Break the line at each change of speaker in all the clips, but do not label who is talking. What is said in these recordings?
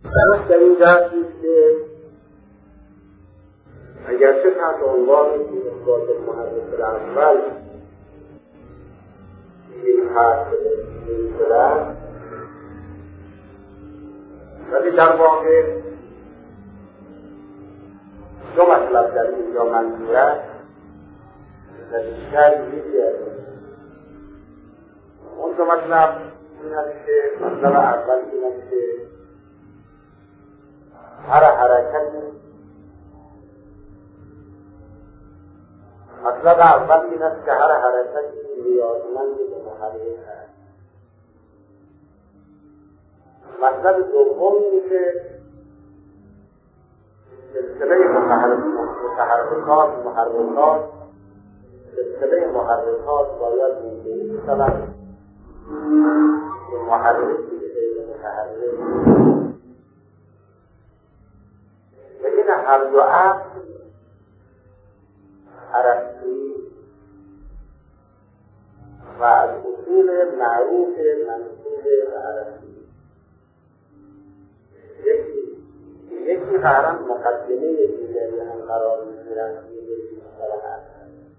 در این درس نیست که اگرچه تحت عنوان اثبات المحرک الاول این حرف شده ولی در واقع دو مطلب در اینجا منظور است و بیشتر یکی از اون دو مطلب این است که مطلب اول این است که هر حرکتی مطلب اول این است که هر حرکتی نیازمند به محرک است. مطلب دوم اینه که سلسله محرکات باید میگه سبب محرکی به متحرک و این هر دو اصل ارسطویی و از اصول معروف منصوب به ارسطو یکی قرار مقدمه دیگری هم قرار می‌گیرند دیگری مصطلح است.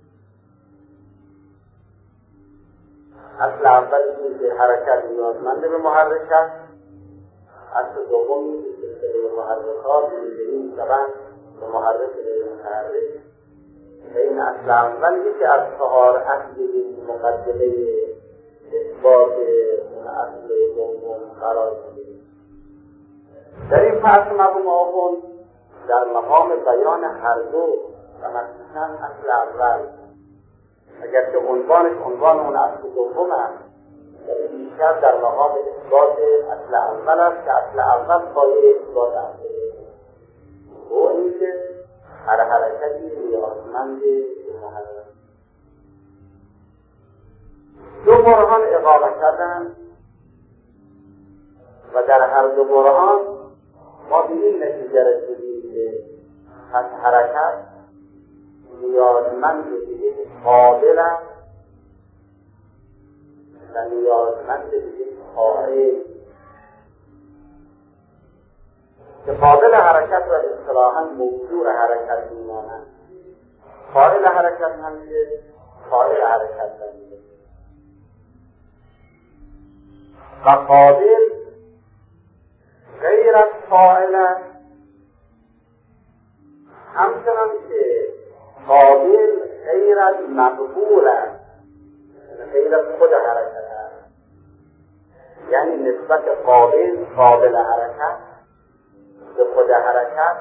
اصل اول این که حرکت نیازمند به محرک است، اصل دوم این که سلسله محرکات دیگری طبعا به محرک متحرک و این اصل اول یکی از 4 اصل مقدمه اثبات اون اصل دوم قرار می‌گیرد. در این فصل مرحوم آخوند در مقام بیان هر دو و مخصوصا اصل اول اگرچه عنوان اون اصل دوم است ولی بیشتر در مقام اثبات اصل اول است که اصل اول پایه اثبات اصل و این که هر حرکتی نیازمند به محرک. دو برهان اقامه کردند و در هر دو برهان ما به این نتیجه رسیدیم که از حرکت نیازمند به یک قابل است و نیازمند به یک فاعل که قابل حرکت و اصطلاحاً موضوع حرکت میمانند، فاعل حرکت هم که فاعل حرکت نمیده و قابل غیر از فاعل است، همچنان که قابل غیر از مقبول است، غیر از خود حرکت است. یعنی نسبت قابل حرکت به خود حرکت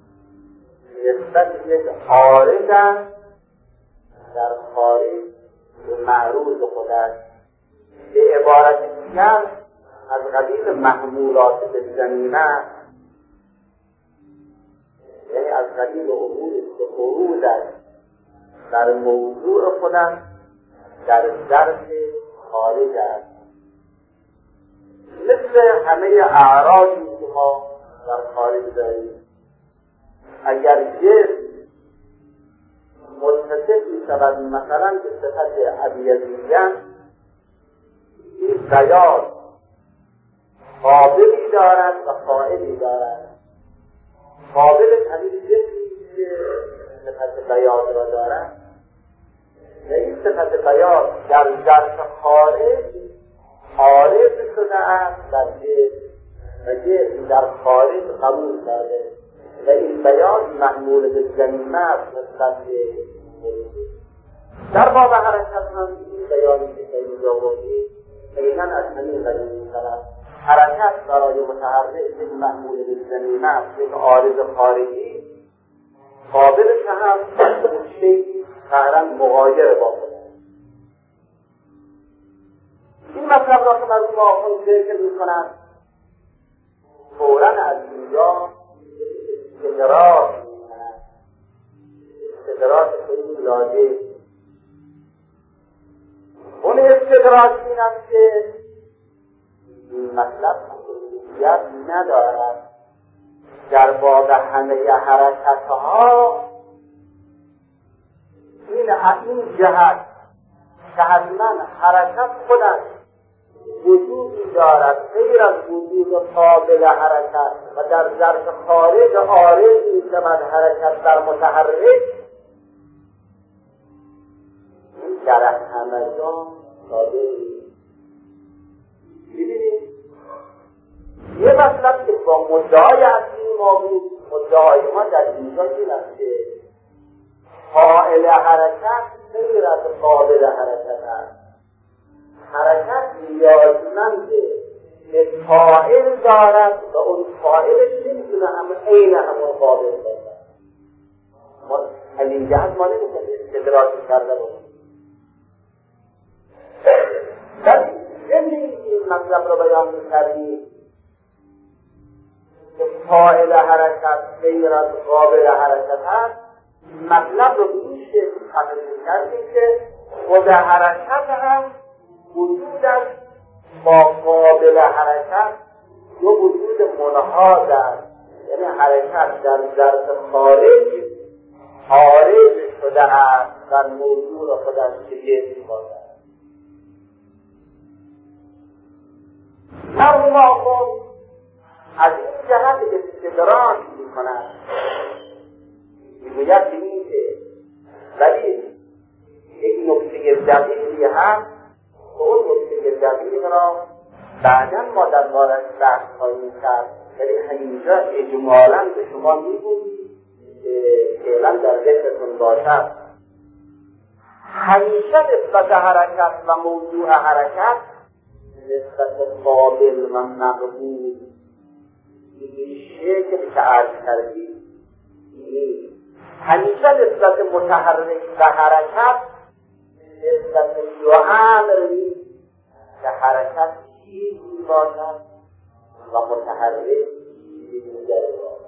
نسبت یک عارض است در خارج به معروض خود است. به عبارت دیگر از قبیل محمولات بالضمیمه، یعنی از قبیل عروض است در موضوع خودش در ظرف خارج است، مثل همه اعراضی که ما در خارج داریم. اگر جسم متصفی شود مثلا به صفت ابیضیت، این بیاض قابلی دارد و فاعلی دارد. قابل همین جسمی که صفت بیاض را دارد و این صفت بیاض در ظرف خارج عارض شده است در جسم و جسم در خارج قبول کرده و این بیاض محمول به ضمیمه است نسبت به در باب حرکت هم این بیانی که اینجا بودی دقیقاً از همین قبیل می‌شود. حرکت برای متحرک یک محمول به ضمیمه است، یک عارض خارجی قابلش هم شیء فعلا مغایر با خود است. این مطلب را که مرحوم آخوند ذکر می‌کنند فوراً از اینجا استدراک می‌کنند، استدراک خیلی لازم. اون استدراک این است که این مطلب خصوصیت ندارد در باب همه حرکتها این جهت که حتما حرکت خودش وجودی دارد غیر از وجود قابل حرکت و در ظرف خارج عارض می‌شود حرکت در متحرک، در همه جا صادر نیست. ببینید یه مطلب که با مدعای اصلی ما بود، مدعای ما در اینجا این است که فاعل حرکت غیر از قابل حرکت است. حرکت نیازمند به فاعل دارد و اون فاعلش نمیتونه عین همون قابل باشد. ما از این جهت ما نمیتونیم استدراک کرده باشیم. ولی این مطلب رو بیان می‌کردیم که فاعل حرکت غیر از قابل حرکت است، مطلب رو به این شکل تفسیر کردیم که خود حرکت هم وجودش با قابل حرکت یا وجود منحاز است، یعنی حرکت در ظرف خارج عارض شده است و موضوع را خودش جسم باشد. مرحوم آخوند از این جهت استدراک می‌کند، میگوید که این که ولی یک نکته دقیقی هست، اون نکته دقیق را بعدا ما در بارش بحث خواهیم کرد، ولی همینجا اجمالاً به شما میگوییم که فعلا در ذهنتون باشد. همیشه نسبت حرکت و موضوع حرکت نسبت قابل و مقبول این شکل که عرض کردید نیست. همیشه نسبت متحرک و حرکت نسبت دو امر نیست که حرکت چیزی باشد و متحرک چیزی دیگری باشد.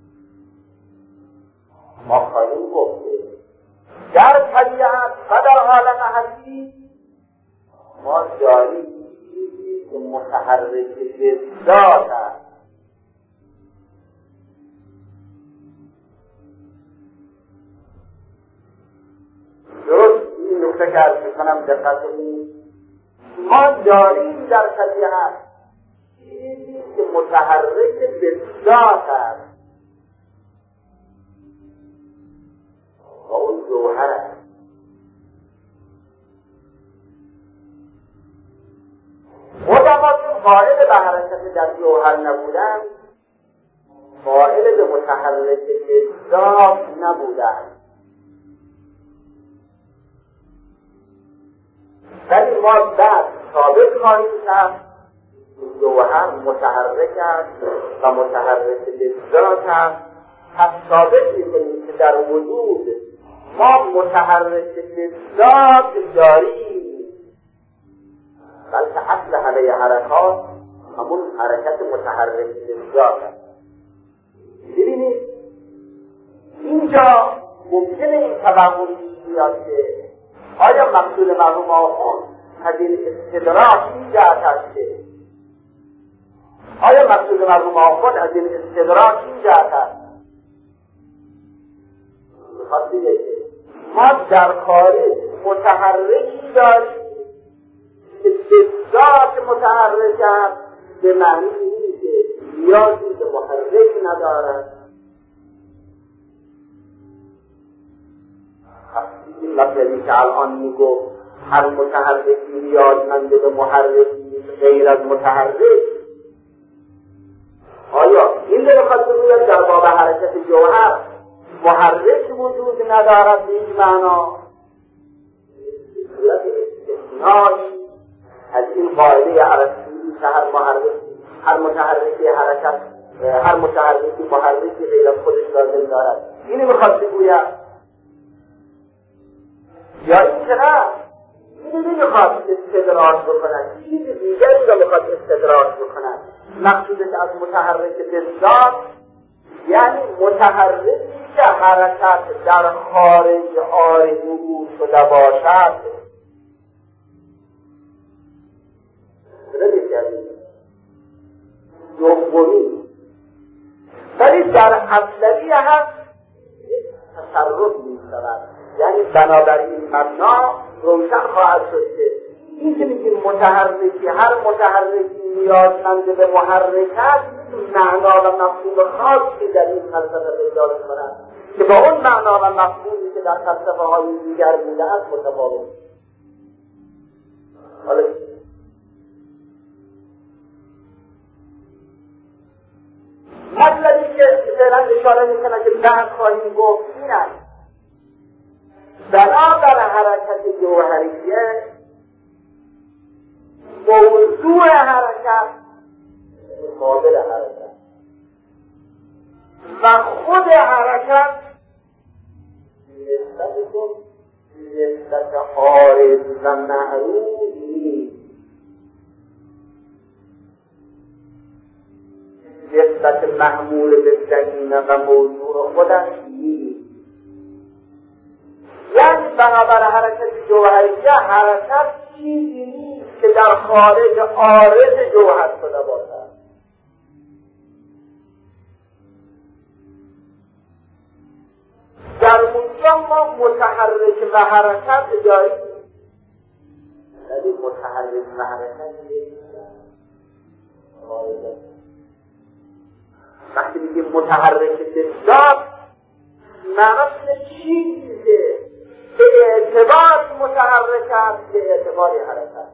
ما خواهیم گفت در طبیعت و در عالم هستی ما داریم چیزی که متحرک به ذات است. درست این نکته که عرض می‌کنم دقت کنید، ما داریم در طبیعت چیزی که متحرک به ذات است و اون جوهر است. علما چون قائل به حرکت در جوهر نبودند، قائل به متحرک به ذات نبودند، ولی ما بعد ثابت خواهیم کرد جوهر متحرک است و متحرک به ذات است. پس ثابت می‌کنیم که در وجود ما متحرک به ذات داریم، بلکه اصل همه حرکات همون حرکت متحرک به ذات است. ببینید اینجا ممکنه این توهم بیاد که آیا مقصود مرحوم آخوند از این استدراک این جهت است که آیا مقصود مرحوم آخوند از این استدراک این جهت است میخواد بگه که ما در خارج متحرکی داریم که به ذات متحرک است، به معنی اینه که نیازی به محرک ندارد. این مطلبی که الان میگو هر متحرکی نیازمند به محرکی غیر از متحرک، آیا این رو بخواد بگوید در باب حرکت جوهر محرک وجود ندارد به این معنا؟ صورت استثنایی از این قاعده ارسطویی که هر متحرکی حرکت هر متحرکی محرکی غیر از خودش لازم دارد، اینو بخواد بگوید یا این که نه، اینو نمیخواد استدراک بکنن، چیز دیگری رو میخواد استدراک بکنن. مقصودش از متحرک به ذات یعنی متحرکی که حرکت در خارج آرزو شده باشد. دومی ولی در اصلی هم تصرف می‌شود، یعنی بنابراین مبنا روشن خواهد شد که این که میگیم متحرکی، هر متحرکی نیازمند به محرک است، معنا و مفهوم خاصی در این فلسفه پیدا می‌کند که با اون معنا و مفهومی که در فلسفه های دیگر بوده است متفاوت. حالا مطلبی که فعلا اشاره میکنه که بعد خواهیم گفت این است: بنابر حرکت جوهریه موضوع حرکت مقابل حرکت و خود حرکت نسبت عارض و معروض نیست، نسبت محمول به زمینه و موضوع خودش نیست. یعنی بنابر حرکت جوهریه حرکت چیزی نیست که در خارج عارض جوهر شده باشد. در اونجا ما متحرک و حرکت داریم، ولی متحرک و حرکت وقتی میگیم متحرک بسیار معنی چیزی که به اعتبار متحرک است به اعتبار حرکت.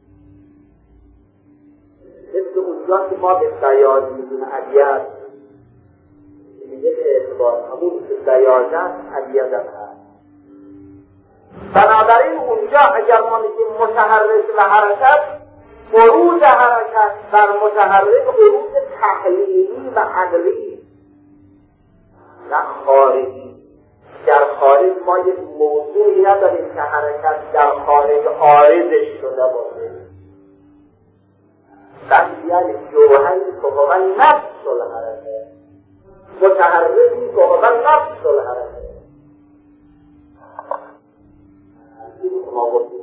مثل اونجا که ما به سیاد میگیم علیت میگه به اعتبار همون که سیاد است علیت هست. بنابراین اونجا اگر ما میگیم متحرک و حرکت، عروض حرکت بر متحرک عروض تحلیلی و عقلی نه خارجی. در خارج ما یک موضوعی نداریم که حرکت در خارج عارضش شده باشه. بلکه یعنی جوهری که هو نفس الحرکت، متحرکی که هو نفس الحرکت. ما گفتیم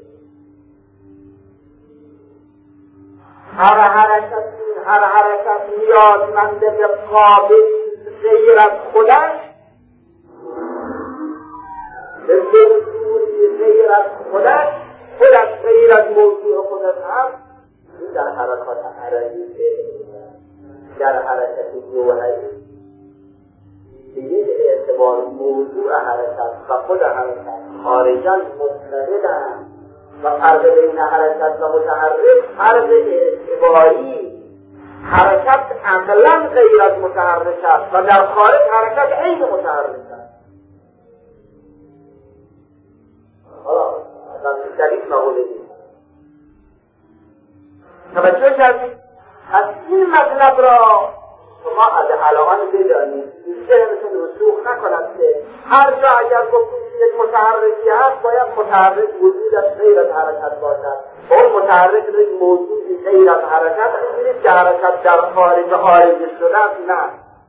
هر حرکت نیازمند به قابل غیر از خودش، به موضوعی غیر از خودش غیر از موضوع خودش هست. این در حرکات عرضی در حرکت جوهری به یک اعتبار موضوع حرکت و خود حرکت خارجاً متحدند و فرق بین حرکت و متحرک فرق اعتباری. حرکت عملاً غیر از متحرک است و در خارج حرکت عین متحرک است. حالا از دلیل نهولید توجه کردید. از این مطلب را شما از الان بدانید، ذهنتون رسوخ نکند که هر جا اگر گفتیم یک متحرکی هست باید متحرک وجودش غیر از حرکت باشد. اون متحرک یک موجودی غیر از حرکت می‌بینید که حرکت در خارج عارض شده است. نه،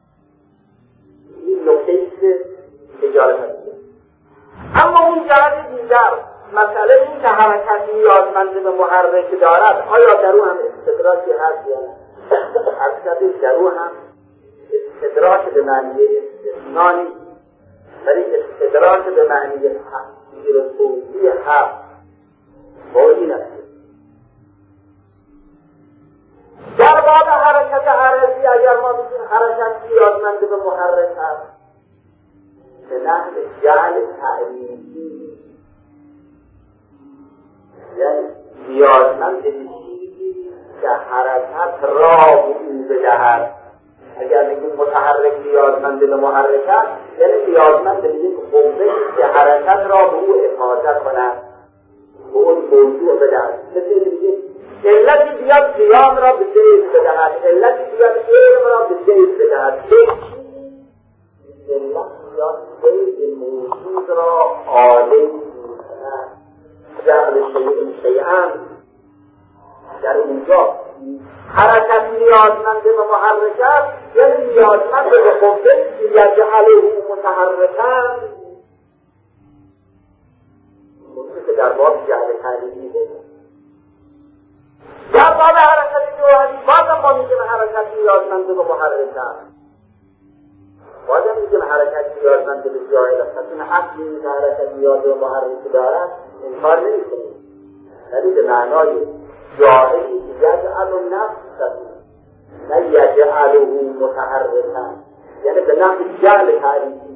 این نکته‌ای که اجاره کنید. اما اون جهت دیگر مسئله این که حرکت نیازمند به محرک دارد، آیا در او هم استدراکی هست یا نه؟ حرکت در او هم استدراک به معنی استثنایی، ولی استدراک به معنی تفسیر و توضیح هست. با این است در باب حرکت عرضی اگر ما بگیم حرکت نیازمند به محرک هست به نحو جعل تعلیمی، یعنی نیازمند به چیزی که حرکت راه او بدهد. اگر بگیم متحرک نیازمند به محرک است یعنی نیازمند به یک قوه‌ای که حرکت را به او افاضه کند، به اون موضوع بدهد. مثل بگیم علتی بیاد قیام را به زید بدهد، علتی بیاد علم را به زید بدهد. علت بیاد زید موجود را عالی می‌کند. جعل شیئا در اونجا حرکت نیازمند به محرک است، یعنی نیازمند به قوه‌ای که یجعله متحرکا، موضوعی که در باب جعل تعلیمی بود. در باب حرکت جوهری بازم ما میگیم حرکت نیازمند به محرک است، بازم میگیم حرکت نیازمند به جاهل است. این اصلی که حرکت نیاز به محرک دارد انکار نمی‌کنیم، یعنی به معنای جاهلی یجعل نفسه نه یجعله متحرکا، یعنی به نحو جعل تعریفی.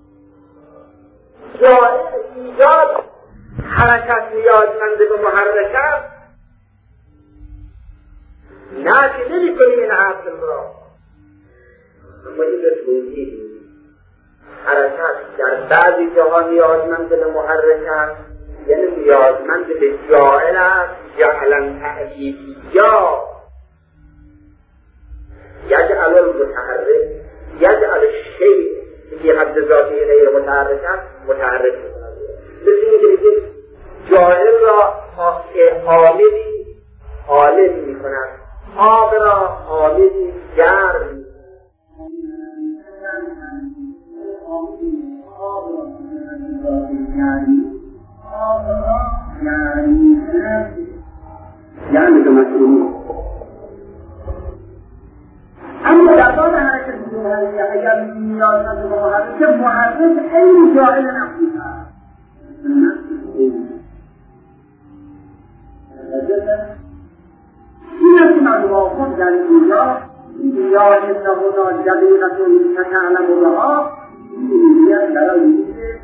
جاهل ایجاد حرکت نیازمند به محرک است، نفی نمی کنی این عقل را، اما این به توضیح حرکت در بعضی جاها نیازمند به محرک است، یعنی نیازمند به جاعل است، جعلا تعلیفی یا یجعل المتحرک، یجعل الشیء که حد ذاتی غیر متحرک است متحرک می‌کند. مثل اینکه بگید جاعل را حامل می‌کند، آب را حاملی گرم یعنی به مسئولی. اما در باب حرکت جوهری اگر نیازمند به محرک خیلی جاهل نفسی هست، این است که معلوم خود در اینجا یا حسابنا جدیدتون تتعلم بها میگوید برای اینکه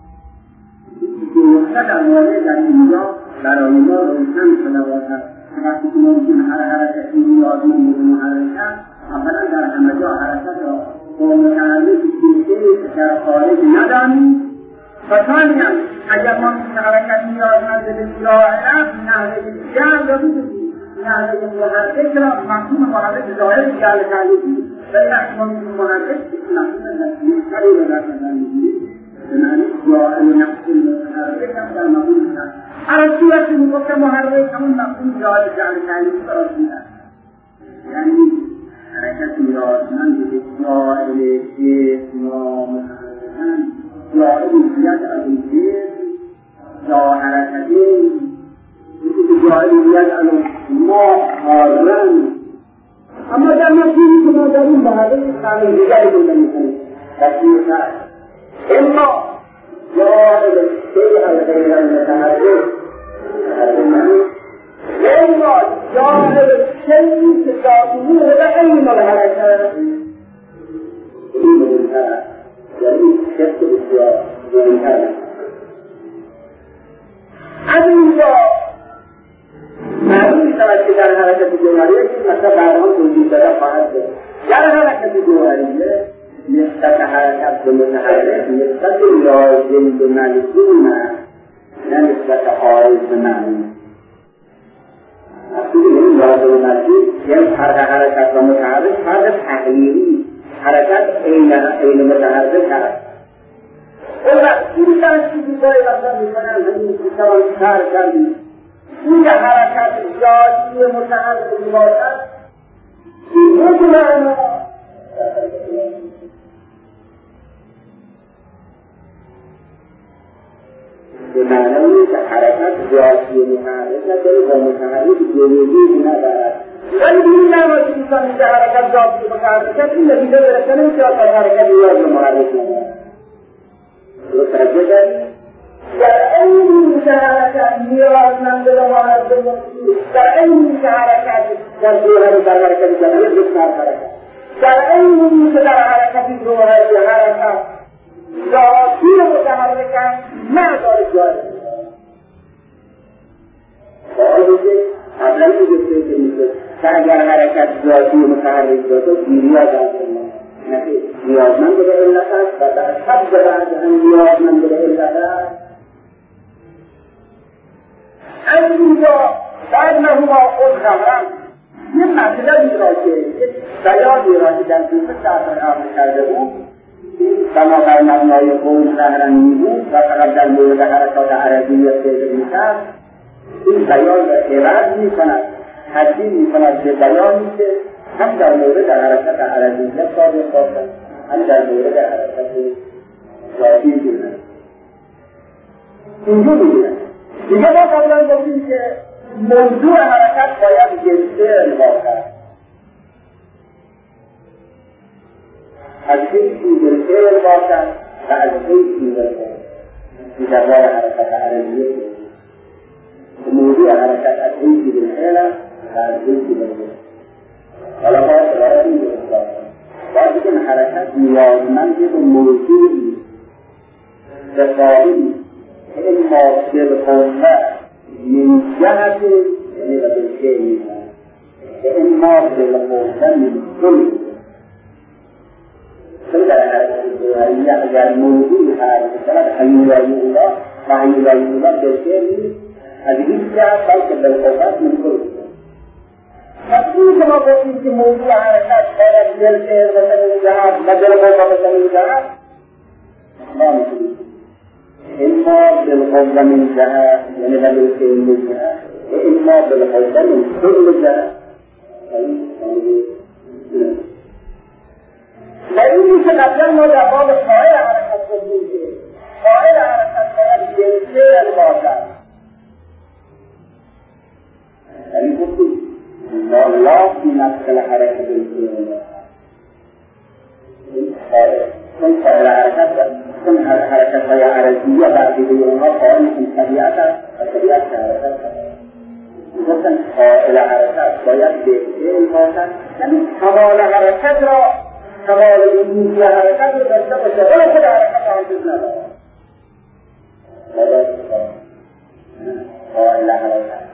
گفته در مورد در اینجا برای ما روشن شده باشد. وقتی که ممکن هر حرکتی نیازمند به محرک است، اولا در همه جا حرکت را با متحرک دیگری در خارج ندانیم، و ثانیا اگر ممکن حرکت نیازمند به جاعل است نحوه جعل را بدونیم، نحوه محرک را مفهوم محرک ظاهر جعل تعلیفی ولی مفهوم محرک مفهوم مشتری را در نظر میگیریم به معنی جاعل نفس محرک هم در مفهوم هست. هر صورتی میگفت محرک همون مفهوم جاعل تعلیفی را میدهد، یعنی حرکت نیازمند به جاعل جسم و محرکن جاعل یجعل الجسم یا حرکتین جاعل یجعل ما حارن. اما در مفهومی که ما داریم محرک تعمیم دیگری پیدا میکنیم تصویر هست، اما جاعل الشیء غیر المتحرک اما جاعل الشیء که ذاته و عین الحرکت این هست، یعنی شخص بسیار مهمتر. از اینجا معلوم می‌شود که در حرکت جوهریه مثلا بعدها توضیح داده خواهد بود. در حرکت جوهریه نسبت حرکت به متحرک نسبت لازم به ملزوم است، نه نسبت خارج به معنی. وقتی این لازم به ملزوم یعنی فرق حرکت و متحرک فرق تحلیلی، حرکت عین متحرک هست. این تحصیلی باید اصلا میکنن همین کتابان کار کردیم این حرکت ذاتی متحرک باشد این معنا به معنی که حرکت ذاتی متحرک نداره و متحرک جلوی ندارد، ولی این نمازی میکنی که حرکت ذاتی متحرک این نتیجه برسنه که حرکت نیاز به محرک ندارد. متوجه دارید؟ در این که حرکت نیازمند به محرک در این که حرکت در جوهر در حرکت جمعیت بسیار حرکت در این که در حرکت جوهری حرکت ذاتی متحرک نداره جاری قبلا میگفته که میشه که اگر حرکت ذاتی متحرک باشه نیاز نیازمند به علت است و در حد بعد هم نیازمند به علت است. از اینجا در نهما خود خبرم یه مطلبی را که یک بیانی را که در دوست ساعت قبل کرده بود کما بر مبنای قول ظهرنی بود و فقط در مورد حرکات عربی استفاده می‌کرد، این بیان را عوض می‌کند، تبدیل می‌کند به بیانی که هم در مورد حرکت عربیت صادق باشد هم در مورد حرکت ذاتی بگیرد. اینجور بگیرد دیگه ما قبلا گفتیم که موضوع حرکت باید جنسه باشد، از حیثی بالفعل باشد و از حیثی بالفعل این در حرکت عربیت
موضوع حرکت از این که بالفعل از این که بالفعل حالا باید برای این اصلاح باید این حرکت نیازمند به موضوعی دفاعی اما بالقوه من جهت یعنی و بالفعل میزن اما بالقوه من کل در حرکت جوهریه اگر موضوعی هست بسبب حیولای اولا و حیولای اولا بالفعل از هیچ جهت بلکه بالقوه من کل مطلوب که ما گفتیم که موضوع حرکت باید بالفعل و من جهت و بالقوه من جهت ما میکنیم اما بالقوه من جهت یعنی و بالفعل من جهت اما بالقوه من کل جهت و اینی که قبلا ما در باب فاعل حرکت گفتیم که فاعل حرکت باید بالفعل باشد یعنی گفتیم لا فی نفس الحرکت بالفعل چون فاعل حرکت چون حرکت های عرضیه بعضی اونها فاعلشون طبیعت است و طبیعت حرکت است گفتن فاعل حرکت باید بالفعل باشد یعنی کمال حرکت را کمال وجودی حرکت رو داشته باشه ولی خود حرکت آنجز نداره فاعل حرکت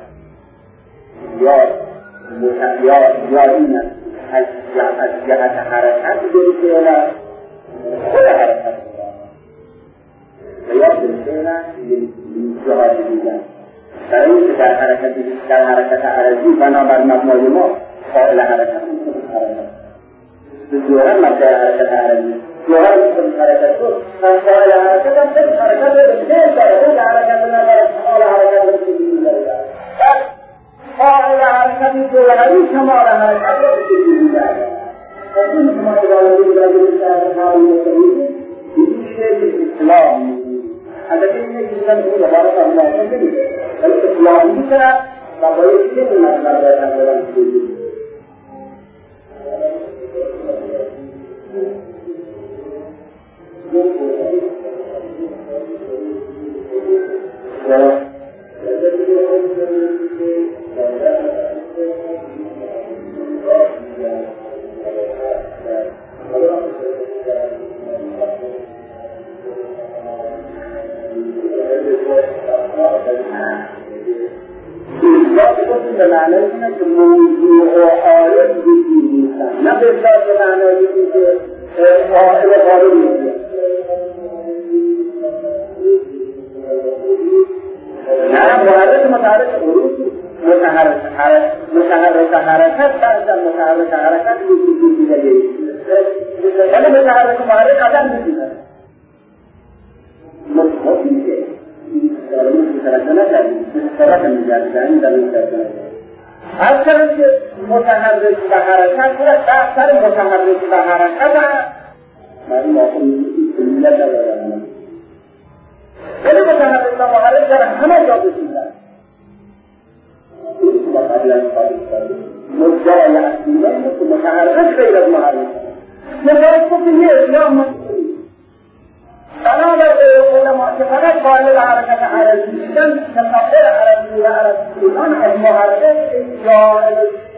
یا این از جهت حرکت بالفعل خود حرکت و یا بالفعل جهات دیگر برای اینکه در حرکت عرضی بنابر مبنای ما فاعل حرکت خود حرکت جوهر مبدأ حرکت عرضی جوهر خود حرکت شد و فاعل حرکت هم خود حرکت بالفعل داره خود حرکت نداره فاعل حرکت بالفعل داره فاعل حرکت جوهری کمال حرکت بالفعل داره و این ما اداره در اسلام البته این چیزا رو عبارت از معامله نمیده ولی اسلامی میکنه و باید یه نظر باید انجام بدید به معنی اینه که موضوع و عارض وجود نیستن نه بسیار به معنی اینه که فاعل غالب نیست نه محرک متحرک عروض متحرک حرکت بعد متحرک حرکت وجود دیگه ولی متحرک محرک آدم نیست مطمئن که این طرف نکردیم طرف می‌گردن در این طرف هر طرف که متحرک و حرکت باید بحثر متحرک و حرکت هست من موقع کلیت ندارم ولی متحرک و محرک در همه جا بسیدن این ما قبلا ثابت کردیم مدعای اصلیه اینه که متحرک غیر از محرک متحرک که یه اسلام مسئولی بنابر علماء که فقط قائل حرکت عرضی میشن متفقه عرضی و عرضیان از محرک جائل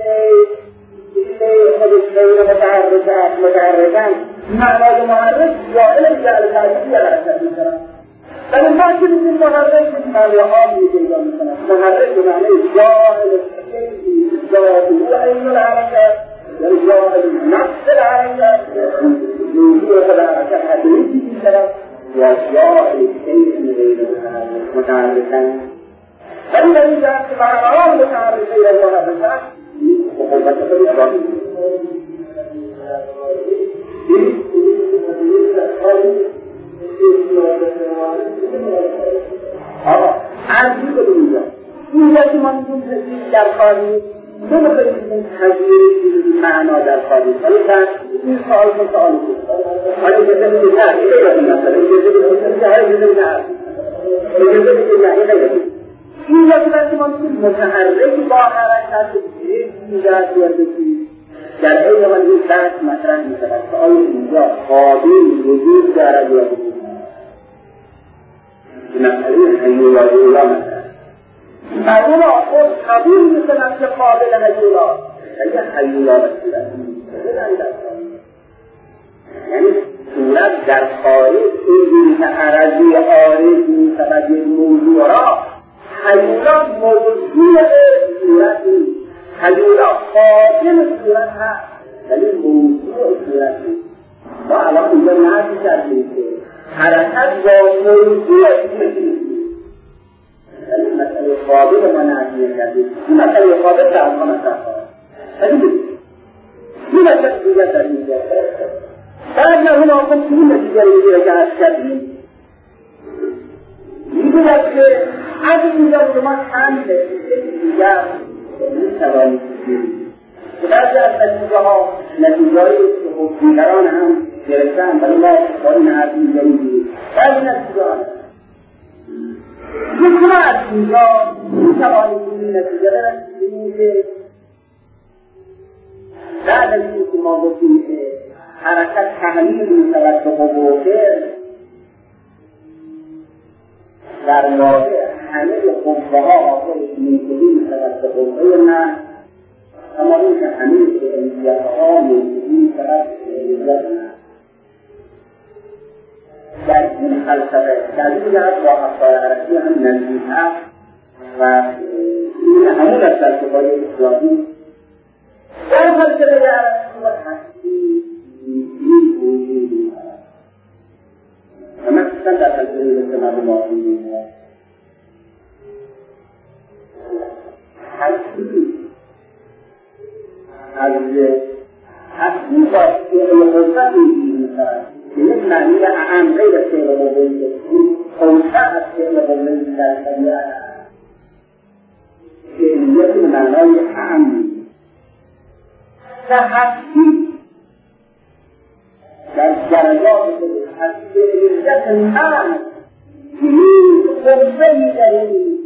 خودش غیر متحرکن معنای محرک جائل جعل تعریفی حرکت میکنن ولی ما که میگیم محرک معنی عامی پیدا میکنن محرک به معنی جائل ذاتی و عین الحرکت یعنی جائل نفس الحرکت موضوع الحرکت حدیثی میکنن وجائل شيء غير متعرفا فإذا إذا معناه متعرف غير المتعرفة وقوة الإسلام عرضی بدونید اینجا که ما میگیم تجدید در خالی نمیخوایم تغییر معنا در خالی ولی این سوال که سوال بود ولی اجازه بدید نه غیر از این مسئله اجازه بدید که هر اجازه نه اینجا که وقتی ما میگیم متحرک با حرکت ایجاد بشید در این حال این بحث مطرح میشود که آیا اینجا قابل وجود دارد یا وجود ندارد مسئله حیولای اولا مطرح مردم آخر قبول میکنن که قابل هیولا ولی هیولا و صورت یعنی صورت در خارج اینجوری که عرضی عارض میشود یک موضوع را هیولا موضوع صورت نیست هیولا قابل صورت هست ولی موضوع صورت نیست ما الان اینجا نفی کردیم که حرکت با موضوع صورت نیست ولی مسئله قابل ما نفی کردیم این مسئله قابل در ما مطرح ولی این مسئله دیگر در اینجا بعد نه آقا این نتیجه رو که عرض کردیم میگوید که از اینجا شما چند دیگر میتوانید بگیرید که بعضی از نتیجه‌های دیگران هم گرفتن ولی ما با این حرف اینجا میگیرید بعضی نتیجه‌ها شما از اینجا میتوانید این نتیجه برسید که بعد از اینکه ما گفتیم که حرکت تحلیل میشود به قوه در واقع همه قوه ها آخر منتهی میشود به قوه نه اما این که همه فعلیت ها منتهی میشود به فعلیت نه در این فلسفه در این جهت با افکار عربی هم نزدیک است و این همون از فلسفه های اسلامی در فلسفه عربی و هستی ومثلا در فلسفه الاجتماع المعاصر هستی با فعل قوه می‌شود به یک معنی اعم غیر فعل قوه قوه از فعل قوه در طبیعت فعلیت به معنای اعم و هستی در درجات هستی فعلیت من قوه‌ای در این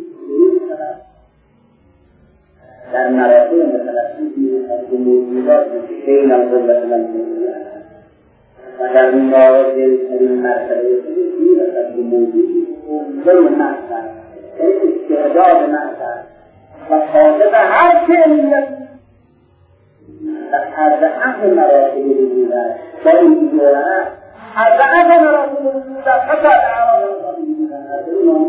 در مراتب متلفظی از موجودات بین القوة والموجودات و در نازل‌ترین مرتبه این از موجودی قوه محض یعنی استعداد محض و خاطب هر فعلیت از اهل مراتب وجودات با این جورت از اهل مراتب وجودات حتی اعراض وجودات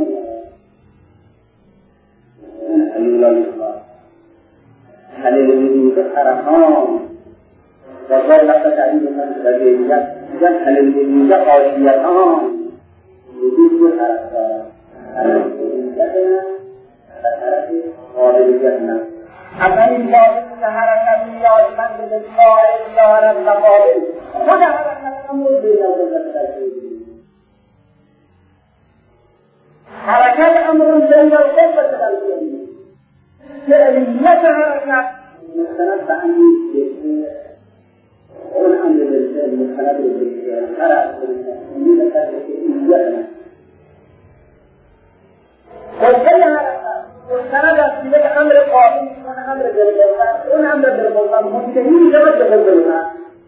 این الله خلیل وجود خرخان و ذای لفظ تعریف من رجیت جن خلیل وجود آشیتان وجود خرخان وجودتنا و طرف قابلیتنا اولین قابل که حرکت نیازمند به قائل دارد و قابل خود حرکت امور بین القوة حرکت امور بین القوة والفعل فعلیت حرکت مستند به امری اون امر بالفعل مستند بالفعل هر از این فعلیت قوه حرکت مستند است یک امر قابل اون امر بالقوه اون امر بالقوه منتهی میشود به قوه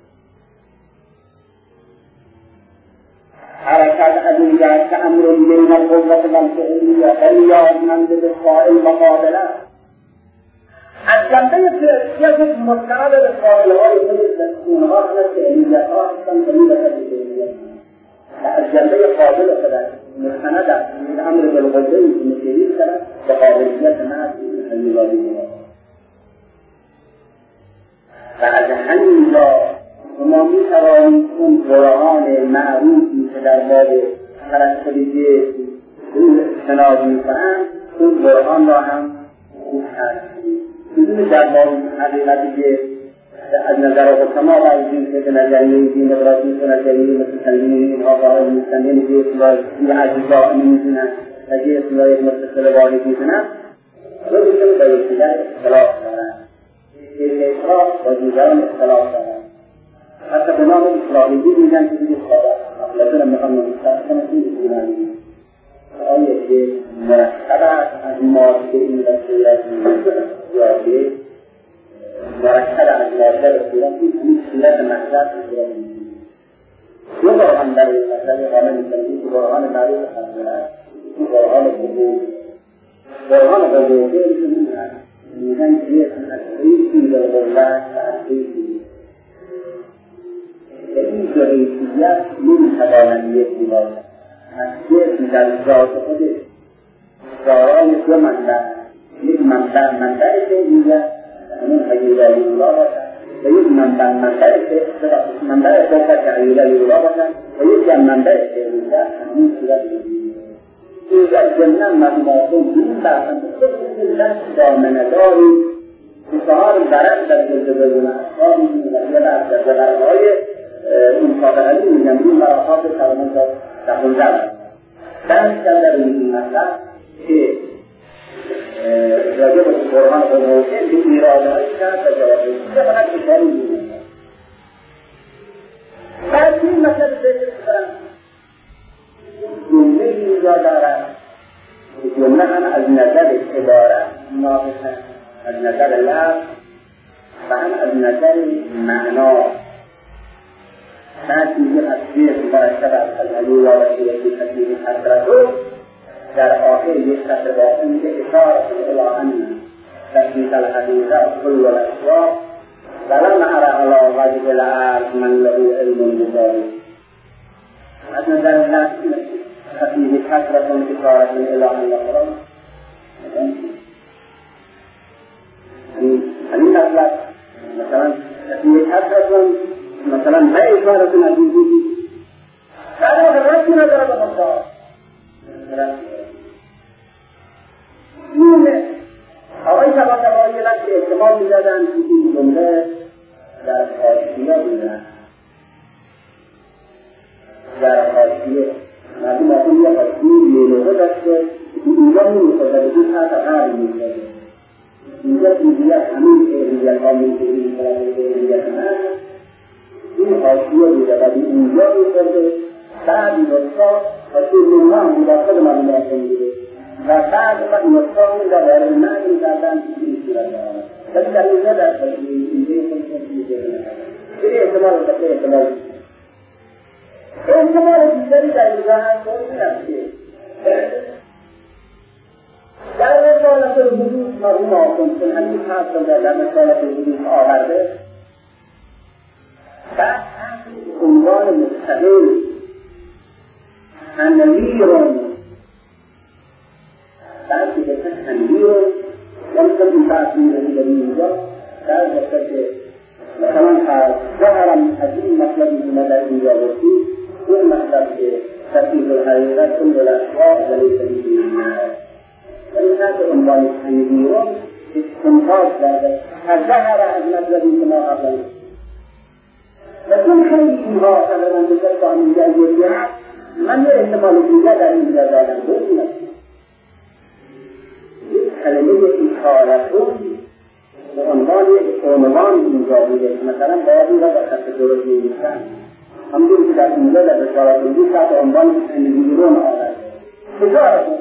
حرکت از این جهت که امر بین القوه والفعلیت نیازمند به قائل مقابله از جنبه فعلیت مستند به قائل‌های خود اونها همه فعلیت‌ها هستند دلیل فعلیت و از جنبه قابل خود مستند است این امر بالقوه‌ای که مشهیر شود به قابلیت محض خلیل‌آلوده و از همینجا شما می‌توانید اون برهان معروفی که در باب پرستشی شناس می‌کنند اون برهان را هم خوب ترسید بدون در باب حقیقتی که از نظر حکما و از این که نظریه دین ابراهیم و نظریه مثل تنظیم اینها قائل نیستند یعنی که اصلاح یه عزیزا نمی‌دونند و که اصلاح یک متصل واحد می‌دونند خودشون با یکدیگر اختلاف دارند که اصلاح با دیگران اختلاف دارند حتی به نام اصلاحی میگن که دیگه خواه لازم میخوام نمی‌کنم این ایرانی آیا که مرتب از ماده این رسیت یا که مرتب از ماده رسیت این صورت محضر رسیت دو برهان در این مسئله قامل میکنید که برهان معروف خمسه این برهان قبول برهان قوته میگن که تحریفی به قوت تحریفی این دو حیثیت نمیتواند یکی باشد. تحریف در ذات خودش دارای دو منبع، یک منبع فعلیت همون حقیقه اولا باشد و یک منبع قوت حقیقه اولا باشد و یک منبع فعلیت همون صورت إذا جمنا مضمون دين بعد كل الناس دامن داري إظهار برد در جلد أشخاص من بعد جلدهای مصادقتی می‌گیم مراحل کلمات تحول دارد. درس در این مطلب که راجع به قرآن قومه به ایرادهایی کرد و جوابی که فقط اشاره می‌کنم. بعد این مطلب جمله اینجا دارد جمله هم از نظر عبارت ناقصه، از نظر لفظ و هم از نظر معنا. بعد میگه تصویر مرکب از علولا و شیعی تصویر حضرتو در آخر یک سطر باقی میگه اشارت الهانی تشریف الحدیثه کل الاشیاء ولم اره علی وجه العرض من له علم بذاری. از نظر لفظ تصویر حضرتون اشارت الهانی لقرآن همین مطلب مثلا تصویر حضرتون مثلا ما اشارت نجوزی بعد رأسی نداره به مصدر این آقای طباطبایی رأسی احتمال میدادن که این جمله در حاشیه بودن در حاشیه مردم آقای یه حاشیه میلوه داشته اینجا میخوده بگید حتی قرار میخوده اینجا دیگه همین فعلیت ها میخوده فعلیت من این حاشیه بوده و اینجا میخوده بعد نسخه حاشیه منها هم مداخل معلومات بوده و بعد نسخه این در وارد معنی کردن که این صورت آمد ولی در اینجا در اینجا این احتمال دیگری در اینجا هم موجود است که در رسالت الحدود مرحوم آخوند که همین حرف در رسالت الحدود آورده بعد عنوان مستقل تنویرون بعد که بسه تنویرون وانسان این بحث میرسی در اینجا در بسه که مثلا ظهرم از این مطلبی که ما در اینجا بسید اون مطلب که تفیض الحقیقت کل الاشیاء ولیس بیدینا ولی هست عنوان تنویرون استنتاج کرده ظهر از مطلبی که ما قبلا و چون خیلی اینها قدران بزرگ با همینجا یکی هست من یه احتمال دیگر در اینجا دادم بودیم یک کلمه اشارتون به عنوان یک عنوان اینجا بوده مثلا بابی را به خط درست می‌نویسن همونجوری که در اینجا در رسالتون بود تحت عنوان تنویرون آورده اشارتون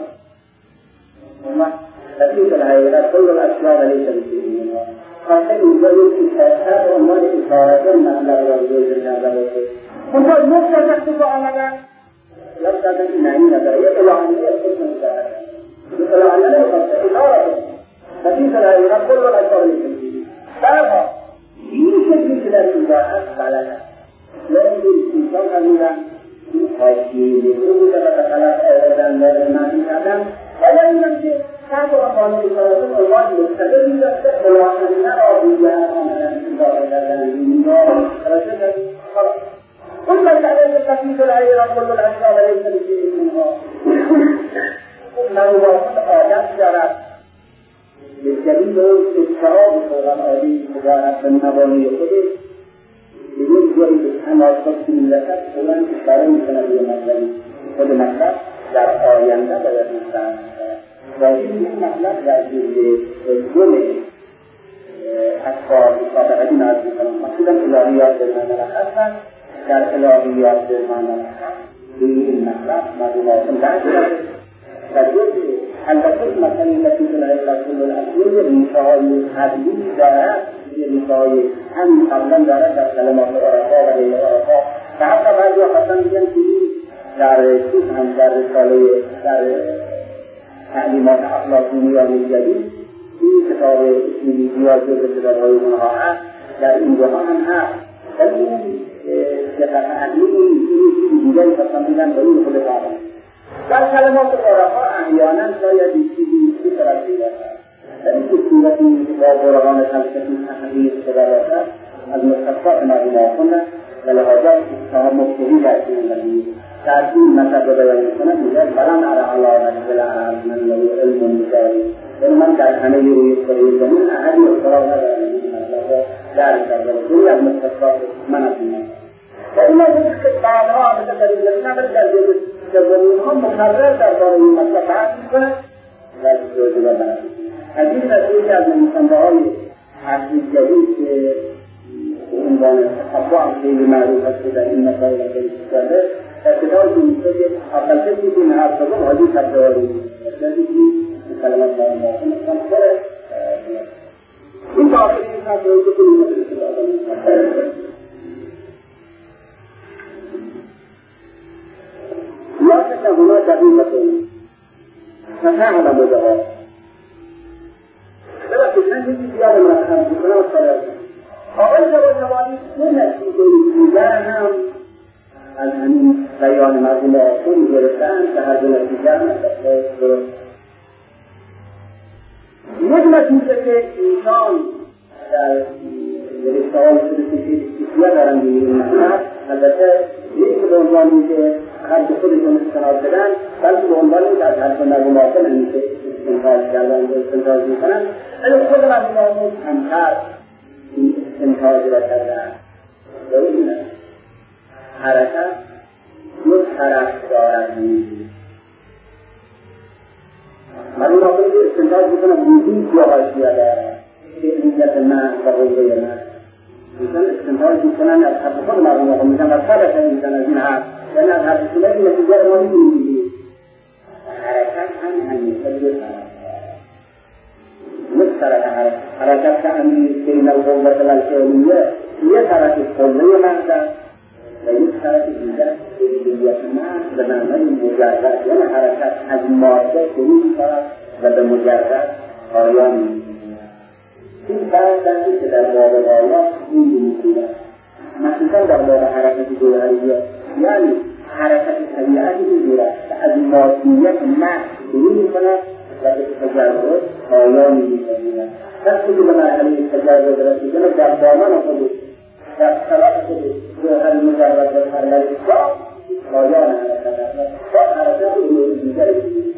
تفیض الحقیقت کل الاشیاء ولیس بیدینا خاطر اینجا یک تحت عنوان اشارتون مطلب را بزرگ کرده باشه اونجا یک تحت که آمدن لفظ این معنی نداره یک الهانیه خود نمی‌دارد یک الهانیه نمی‌خواسته اشارتون تفیض الحقیقت کل الاشیاء ولیس بیدینا برها این شکلی که در اینجا هست غلط است لیکن انسان همیدن این حاشیه نگره بوده و تخلق آوردن وارد معنی کردن و اینم که تحت عنوان اشارتون عنوان مستقل می‌داشته الهانیه را دیگر آمدن اضافه کردن اینجا راجع به خلاص اون مسئله تفیض الحقیقت کل الاشیاء ولیس بیدینا موضوعات عادت دارد به دلیل اجتهاد فوق‌العاده عادی مبارک به مبانی خودش به یک جایی به تناسب که می‌رسد فوراً اشاره می‌کند به مطلبی خود مطلب در آینده باید مطرح شود و این مطلب در جمله اطفال مصادقتی نازل می‌کنم مقصودم الهیات به معنی هستند در الهیات به معنی به این مطلب معلومات درک کرده در جزء البته مثلا تفیض الحقیقت کل الاشیاء ریشه‌های حدی دارد ریشه‌های همین قبلا دارد در کلمات عرفا و غیر عرفا و حتی بعضی خاصا میگن که در چیز هم در رساله در تعلیمات اخلاقی جدید این کتاب اسمی زیاد جزء کتاب‌های اونها هست، در این جاها هم هست. ولی این دقت عقلی این چیزی دیگری پسندیدن به این خود کارم. در کلمات عرفا احیانا شاید این چیزی طرف دیگر هست. ولی که صورتی با قرآن فلسفی تحقیق شده باشد از مختصات مردم کنند و لحاظا اصحاب مفتهی در این تأثیر مطلب بیان میکنه میگه بلند علی الله نجل عرب من له علم بشاری یعنی من در همه روی سری زمین احدی اختراع ندارم این مطلب در کرده کنی از مختصات من از این و اینا بعدها همه در این زمین هم در زمین ها مقرر در باره این مطلب بحث میکنه و جزیره بحث از این نتیجه از نویسنده های عصری جدید که عنوان تطبع خیلی معروف است در این مسائل خیلی کرده کتاب میگه که اول کسی که نهار شده حاجی تبدیلی کسی که کلمات معنی کنه این تعریفی هست که کلی لا شك هناك دقيقة تفاعل مدعو ولكن هذه زيادة من الخمس والصلاة أول جوابي من الاتجاه از همین بیان مردم آخون گرفتن که هر دو نتیجه هم درست. یک نتیجه که انسان در رسال سلسیه دارن به این مطلب البته یک به عنوانی که هر دو خودشون استناد بدن بلکه به عنوانی که از هر دو مردم آخون همیشه استنتاج کردن و استنتاج میکنن ولی خود مردم آخون همتر این استنتاج را کردن و این حرکت یک طرف دارد نیست مردم آخون که استنتاج میکنن وجود جاهاشی دارد که عزت من و حوضه من میشن استنتاج میکنن از حرف خود مردم آخون میشن و ثبت میشن از این حرف یعنی از حرف شما این نتیجه ما میگیم حرکت هم همیشه یک طرف حرکت که همیشه بین القوة والفعلیه یک طرف کله محضر و یک طرف دیگر فعلیت محض به معنای مجرد یعنی حرکت از ماده شروع می‌شود و به مجرد پایان می‌یابد. این فرقی که در باب آیات این می‌گوید مخصوصا در باب حرکت جوهریه یعنی حرکت طبیعتی می‌گیرد که از مادیت محض شروع می‌کند و به تجرد پایان می‌یابد. وقتی که به مرحله تجرد رسیدن در دامن خودش در طرف خودش جوهر مجرد و فرمای اسلام پایان حرکت است و حرکت دیگری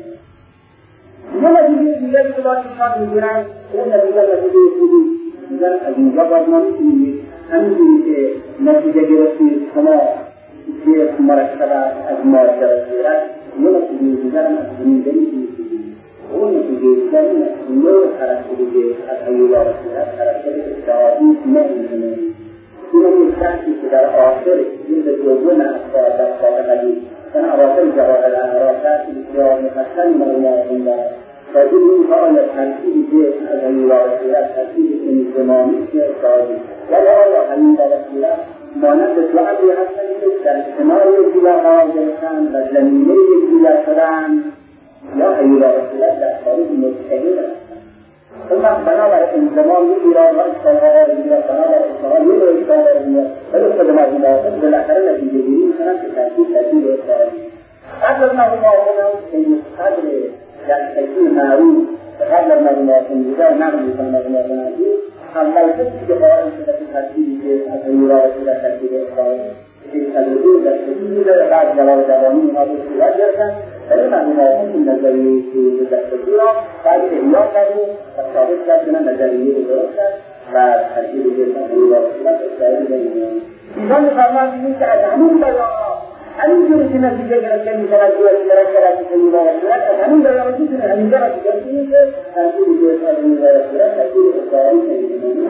یه نتیجه دیگری که باید انسان میگیرن اون نتیجه خوبی میگن از اینجا باید ما میتونیم همینجوری که نتیجه گرفتید شما که مرکب از ماده رسیدن یه نتیجه دیگر هم از همین دلیل اون نتیجه دیگر نوع ترکیبی از حیولا رسیدن ترکیب اتحادی نمیدونه این یک شخصی که در آخر این به جزون افکار در قدیم در اواخر جواهر اعراض بسیار مفصلی معلوم آخون دارد و این که آیا ترکیبی که از حیولا رسیدن ترکیب انضمامی که اتحادی ولی آیا حیولا رسیدن مانند دو امری هستند که در اجتماع یکدیگر قرار گرفتن و زمینه یکدیگر شدن یا حیولا رسیدن در خارج مستقل هستند ثم بنابر انضمام ایران و اسلام ایران بنابر اسلام ایران ولی خود مردم آخون بالاخره نتیجه گیری میکنن که ترتیب اسلامی قبل از مردم آخون این قدر در ترتیب معروف قبل از مردم آخون دیگر نقل میکنن مردم آخون اول کسی که قائل شده که ترتیبی که از ایران رسیده ترتیب اسلامی که تدریجی در ترتیبی داره بعد جواب جوانی اینها رو صورت گرفتن ولی مردم آخون این نظریه که دستگی را بعد احیا کردیم و ثابت کردن نظریه درست کرد و ترتیب که ایران رسیده اسرائیل نمیدونیم ایشان فرمودند که از همین بیانات همینجوری که نتیجه گرفته می‌شود که مرکب از ایران رسیده از همین بیانات می‌تونه همینجا نتیجه گرفته که ترتیب که از ایران رسیده ترتیب اسرائیل نمیدونیم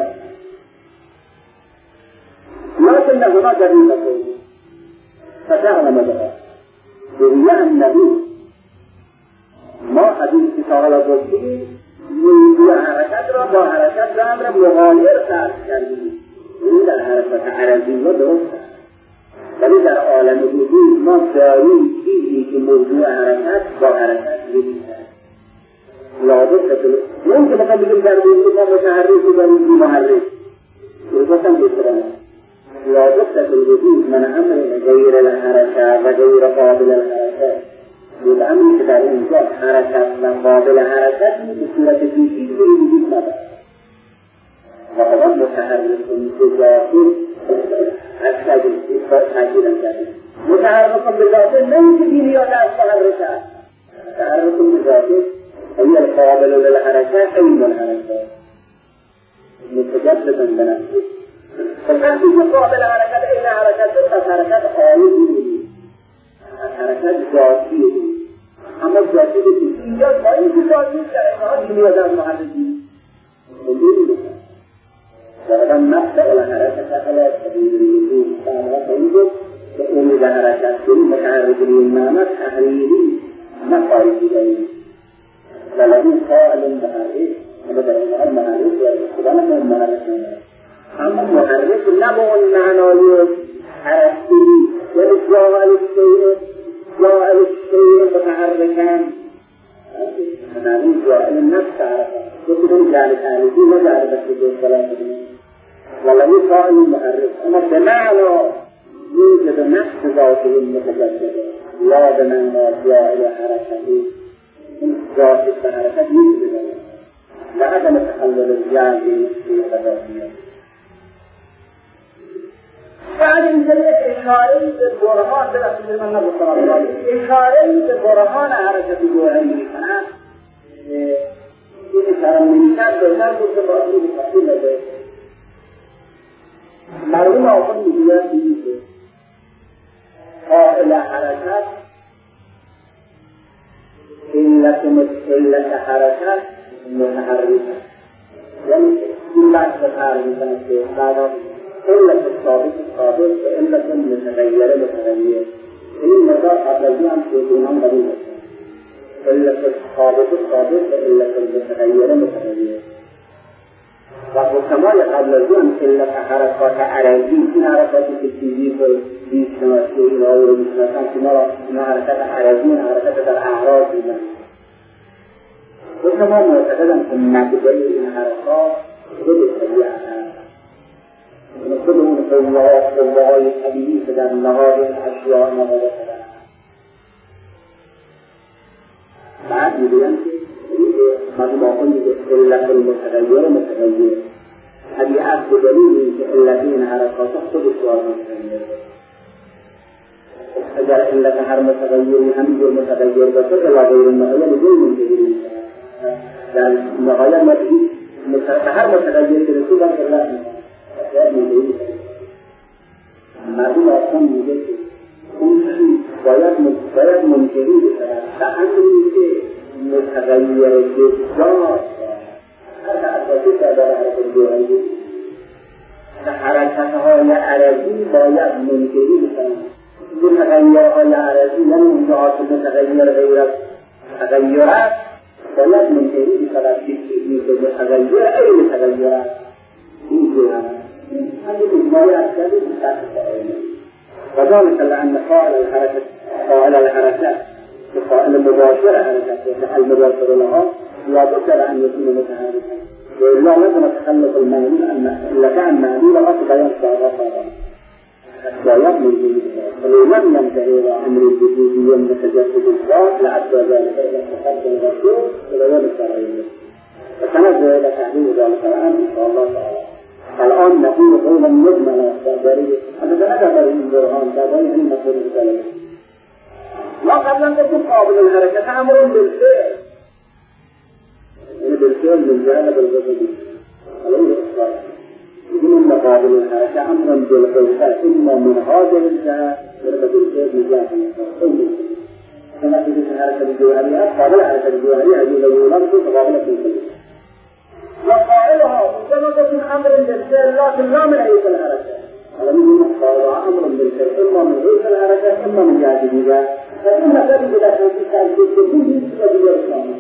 لكن هناك دقيقة فتعلم ذلك وهي النبي ما حديث كتاب القدسي يوجد حركات را با حرکت را مغایر فرض کردیم این در حرکت عرضی درست ولی در عالم وجود ما داریم چیزی که موضوع حرکت با حرکت یکی است لابد ممكن مثلا بگیم در بیرون متحرک و در بی محرک گفتم بسرانه لابد الوجود من امر غیر الحرکت و غیر قابل الحرکت بود امری که در اینجا حرکت و قابل حرکت به صورت پیشی به وجود ندارد و خدا متحرک به ذاته از تغییر کرده متحرک به ذاته نه اینکه بیاد از محرکت متحرک به ذاته هي القابل للحركات أي الحركات متجددا بنفسه فالحركة قابل للحركات أي حركات آلية حركات ذاتية أما الذاتية في إيجاد ما يمكن ذاتية كأنها بنياد المحركين ولكن مبدأ الحركة على سبيل الوجود فأنا سيجد تقوم بحركات متعرض للمعنى تحريري مخارج إليه ولكن قائل محرك وبدأ المحرك وأنا المحرك أما المحرك نبع المعنى حركتي وجعل الشيء متحركا معنى جعل النفس يقولون جعل الآلتي ما جعل بسيط الصلاة ولكن قائل المحرك أما بمعنى يوجد نفس ذاته المتجدد لا بمعنى جعل حركته ذات الحركات يوجد لعدم تخلل الجانب في الخلافية بعد ذلك إشارة البرهان برسول الله صلى الله عليه وسلم إشارة البرهان حركة الجوهرية أنا إشارة من كتاب بينات التفاصيل التفصيلية معلومة أقول بها في قائل حركات إلا حركات متحركة يعني إلا تتحرك هذا إلا الصادق وإلا متغيرة إن مدار أبليان تكونان بديهة إلا الصادق وإلا المتغيرة وكما يقبلون إلا حركات عربية في حركات الفيزيك والفيزيك والفيزيك كما حركات عربية حركات الأعراض وكما معتقدا في النتيجة الحركات ضد الطبيعة ونقولون في الله الحديث عن مغارب الأشياء مغاربها بعد يبين مجموعة إلا المتغير متغير هذه عبد دليل الذين حركات خذ الصور متغير إذا إلا تحر متغير هم المتغير بس إلا غير المغير غير منتهي لأن المغير ما فيه تحر متغير في رسول الله صلى الله عليه وسلم معلومة أصلا يجب كل شيء باید منتهی بشود تعملی متغیر جزدار هر اساسی که در حرکت جوهری حرکت‌های عرضی باید منتهی بشود متغیرهای عرضی یعنی اونجاها که متغیر غیر تغیرات باید منتهی بشود که چیزی که متغیر ای متغیرات این جوهر همین باید شدید بشود وذلك لأن قائل الحركات قائل المباشرة حركات المباشرة لها لا بد أن يكون متحركا وإلا لازم تخلف المعنى إلا كان معنى لقد ينفع رفضا حتى يضمن به ولو لم ينتهي إلى أمر الجديد متجدد الذات لعد ذلك إلى تقدم الرسول إلى يوم التغيير فسنرجع إلى تحديد ذلك الآن إن شاء الله تعالى. الآن نقول قولا مجملا داريه أنا سنذهب للبرهان داريه عند مقول الثالث ما قبل أن تكون قابل الحركة أمر بالفعل بالفعل من جانب الجسد عليه الصلاة يقول أن قابل الحركة أمرا بالفعل إما من هذه الجهة ولا بالفعل من جانب كما تجد الحركة الجوهرية قابل الحركة الجوهرية يقول لك قابلة بالفعل وقائلها مجرد من أمر بالفعل لكن لا من عيش الحركة ولم يكن قائلها أمر بالفعل إما من عيش الحركة إما من جاهزية فإن ذلك لا تنسى بالجسد بالجسد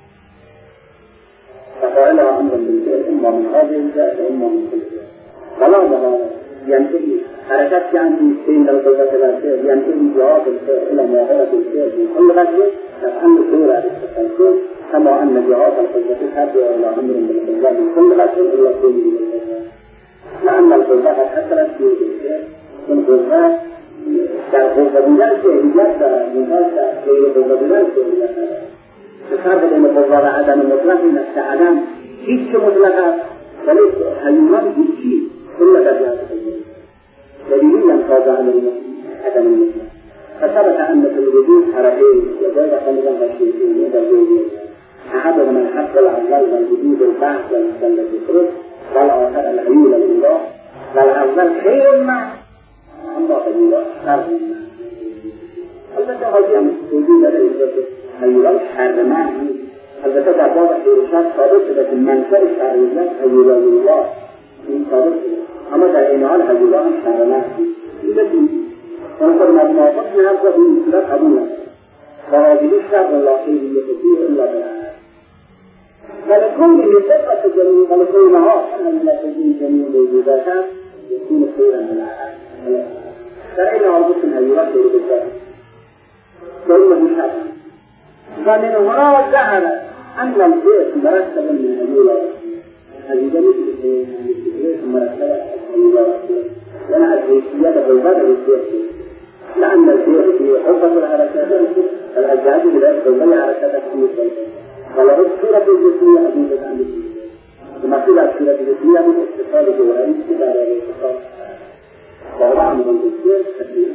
فقائلها أمر بالفعل إما من هذه الجهة وإما من تلك ولا ضرر ينتهي حركات يعني بين القوة الفعل ينتهي جواب الفعل إلى مواقعة الفعل في كل غير تفهم سورة التفكير كما أن جهات القوة تابع إلى أمر من القوة من كل غسل إلا كل من القوة، لأن القوة قد حصلت في الشيء من قوة قوة بذلك إجابة من ذلك قوة بذلك الفرق بين القوة وعدم المطلق نفس عدم هيك مطلقة وليس هيوان هيك كل درجات القوة دليل ينقض عن عدم المطلق. فثبت أن في الوجود حركين وجاء خلقا هشيمين وجودين، أحدهما الحق والعزل والوجود البعث والمسلة الفرد، والآخر العيول الإله، والعزل خير مع الله تعالى شر مع. البته هذه وجود العيول حر معه، البته بعض الإرشاد ثابت لكن منشأ الشرعيات عيول الله ثابت، أما دائما العيول شر معه. ونقول ما وصفنا هذا في إثبات قبولنا وهذه الشرط الله خير يكثير إلا بالعالم. فلكل يثبت الجميع ولكل نهار أن لا تجين جميع الوجودات يكون خيرا من العالم. فرأينا وضعنا يركب بالذات فإنه شرط. فمن هنا ظهر أن البيت مرتب من هذه هذه جميع البيت مرتبة لأن الحيثيات بالبدء والسياسي، لأن البيت في حفظ الحركات الأجهاد بذلك وضيع حركات السياسية ولو الصورة الجسمية أجهزة عن السياسية وما قيل الصورة الجسمية من اتصال جوهري استدارة الاتصال ووضع من الجسير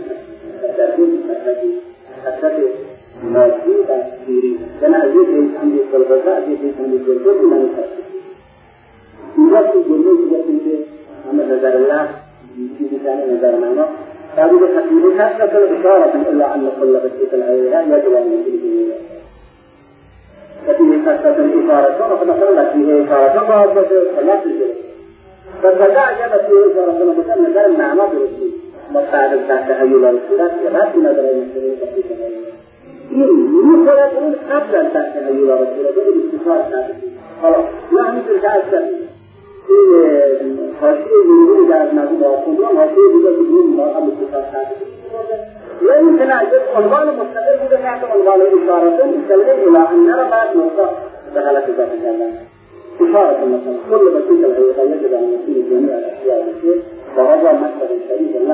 التأثير موجودة كثيرة لأن الجسم عند الغذاء الجسم عند الجسم من التأثير يوصل الجنود يوصل أما نظر الله في كان نظر معنا هذه الحقيقة لا إشارة إلا أن كل بسيط العيلة يجب أن يكون فيه خاصة الإشارة فنقول فيه إشارة بعض فلا تجد فالبداع جاب فيه إشارة مثل نظر المعنى برسول مصادر ذات تهيل الصورات يبات نظر المسلمين بسيط العيلة يقول يقول قبل ذات تهيل الصورات بالاستفاد ذات خلاص يعني بالذات خاصية يقول إذا نازل وقوله خاصية يقول ما أبو الصفات لأن تناجد عنوان مستقل بذات عنوان إشارة تسلم إلى أن نرى بعد نقطة دخلت ذات الجامعة إشارة مثلا كل بسيطة الحقيقة يجب أن يكون جميع الأشياء بسيط وهذا مكتب شديد